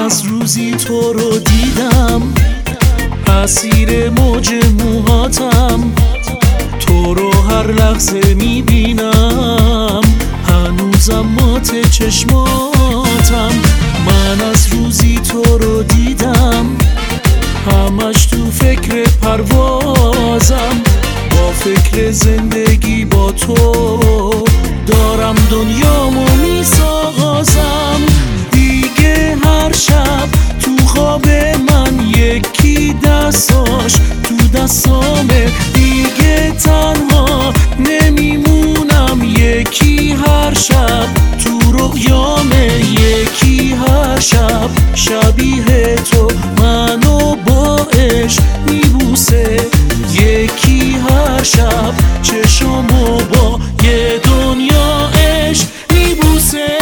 از روزی تو رو دیدم، اسیر موج موهاتم، تو رو هر لحظه میبینم، هنوزم مات چشماتم. من از روزی تو رو دیدم، همش تو فکر پروازم، با فکر زندگی با تو دارم دنیامو میسازم. دیگه هر شب تو خواب من یکی دستاش تو دستامه، دیگه تنها نمیمونم، یکی هر شب تو رویامه، یکی هر شب شبیه تو منو با عشق میبوسه، یکی هر شب چشمو با یه دنیا عشق میبوسه.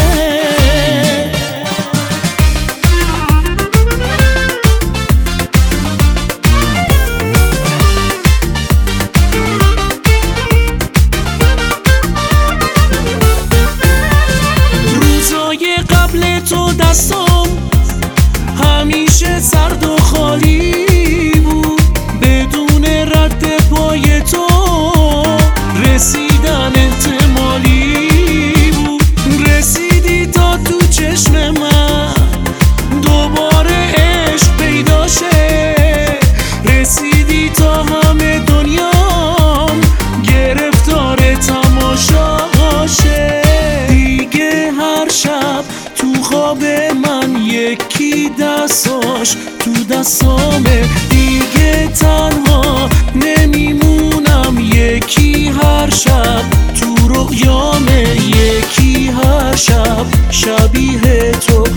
روزای قبل تو دستم همیشه سرد و خالی بود، بدون رد پای تو رسیدن احتمالی بود. رسیدی تا تو چشم من دوباره عشق پیدا شه، رسیدی تا همه دنیام گرفتار تماشاشه. دیگه هر شب تو خواب من یکی دستاش تو دستامه، دیگه تنها نمیمونم، یکی هر شب تو رویامه، یکی هر شب شبیه تو